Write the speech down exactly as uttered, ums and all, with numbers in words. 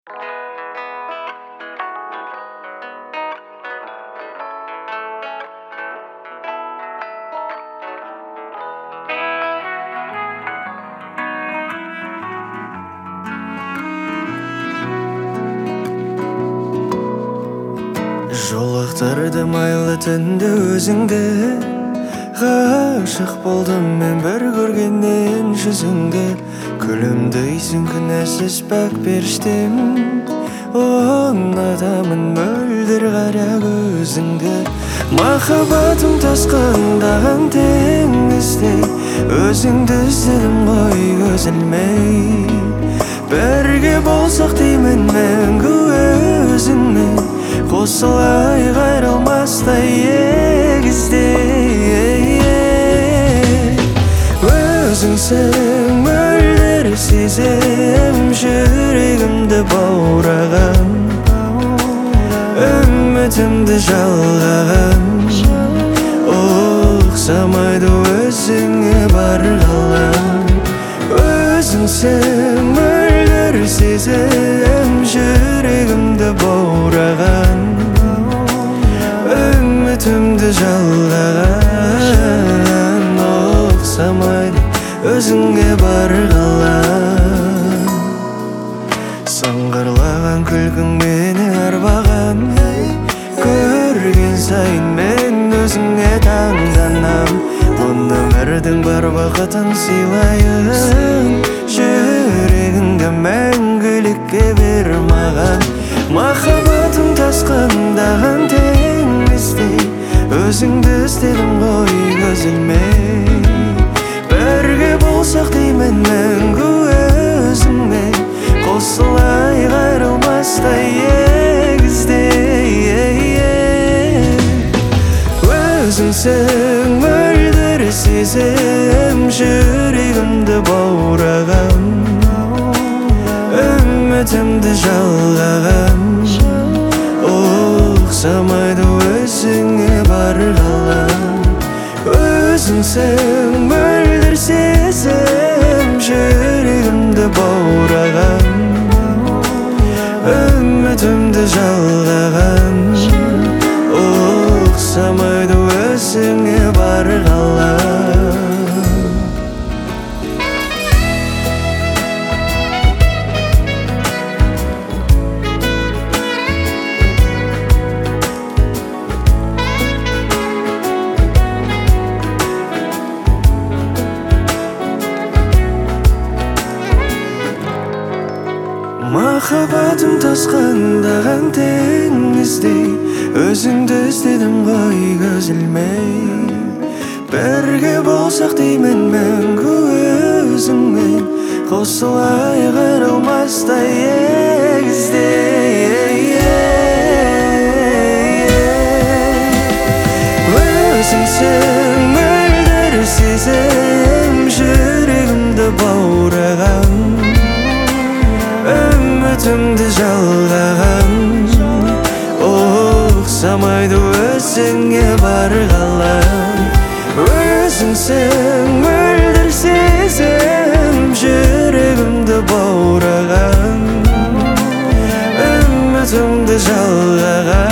Жолықтырдым айлы түнді өзіңді, ғашық болдым мен бір көргеннен жүзіңді. Күлімдейсің күнәсіз пәк періштем, ұнатамын мөлдір қара көзіңді. Махаббатым тасқындаған теңіздей, өзіңді іздедім ғой көз ілмей. Бірге болсақ деймін мәңгі өзіңмен, қосылайық айрылмастай егіздей. Өзіңсің мөлдір сезім, жүрегімді баураған, үмітімді жалғаған. Ұқсамайды өзіңе бар ғалам. Өзіңсің мөлдір сезім, жүрегімді баураған, үмітімді жалғаған. Ұқсамайды өзіңе бар ғалам. Сыңғырлаған күлкің мені арбаған, көрген сайын мен өзіңе таңданам. Өмірдің бар бақытын сыйлайын, жүрегіңді мәңгілікке бер маған. Махаббатым тасқындаған теңіздей, өзіңді іздедім ғой көз ілмей. Бірге болсақ деймін мәңгі өзіңмен, қосылайық айрылмастай егіздей. Өзіңсің мөлдір сезім, жүрегімді баураған, үмітімді жалғаған. Ұқсамайды өзіңе бар ғалам. Өзіңсің мөлдір сезім, жүрегімді баураған, үмітімді жалғаған. Ұқсамайды өзіңе бар ғалам. Махаббатым тасқындаған теңіздей, өзіңді іздедім ғой көз ілмей. Бірге болсақ деймін мәңгі өзіңмен, қосылайық айрылмастай егіздей. Өзіңсің мөлдір сезім, жүрегімді баураған, үмітімді жалғаған. Ұқсамайды өзіңе бар ғалам. Өзіңсің мөлдір сезім, жүрегімді баураған, үмітімді жалғаған.